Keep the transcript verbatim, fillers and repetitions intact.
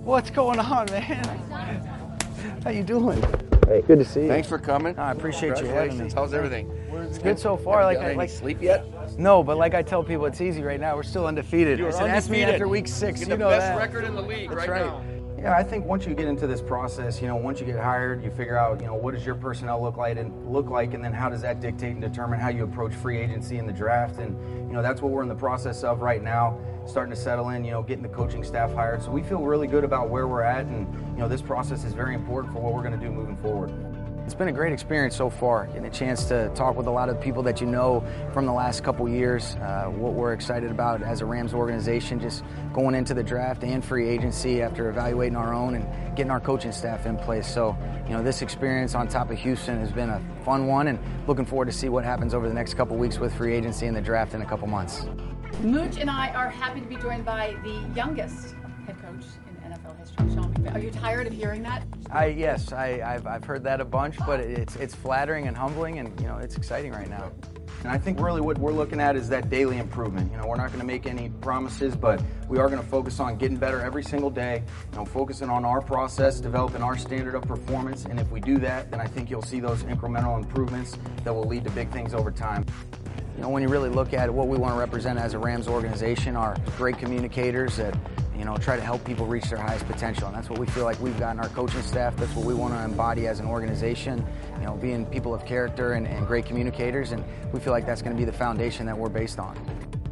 What's going on, man? How you doing? Hey, good to see you. Thanks for coming. I appreciate you having me. How's everything? It's good so far. Have Like, you got I, any like sleep yet? No, but like I tell people, it's easy right now. We're still undefeated. You're I said, ask me undefeated. after week six. You're you the know best that. record in the league That's right, right now. Yeah, I think once you get into this process, you know, once you get hired, you figure out, you know, what does your personnel look like and look like, and then how does that dictate and determine how you approach free agency and the draft. And you know, that's what we're in the process of right now, starting to settle in, you know, getting the coaching staff hired. So we feel really good about where we're at, and you know, this process is very important for what we're going to do moving forward. It's been a great experience so far, getting a chance to talk with a lot of people that you know from the last couple years, uh, what we're excited about as a Rams organization, just going into the draft and free agency after evaluating our own and getting our coaching staff in place. So, you know, this experience on top of Houston has been a fun one, and looking forward to see what happens over the next couple weeks with free agency and the draft in a couple months. Mooch and I are happy to be joined by the youngest head coach in N F L history, Sean McVay. Are you tired of hearing that? I yes, I, I've I've heard that a bunch, but it's it's flattering and humbling, and you know, it's exciting right now. And I think really what we're looking at is that daily improvement. You know, we're not going to make any promises, but we are going to focus on getting better every single day, you know, focusing on our process, developing our standard of performance. And if we do that, then I think you'll see those incremental improvements that will lead to big things over time. You know, when you really look at what we want to represent as a Rams organization, are great communicators that, you know, try to help people reach their highest potential. And that's what we feel like we've got in our coaching staff. That's what we want to embody as an organization, you know, being people of character and, and great communicators. And we feel like that's going to be the foundation that we're based on.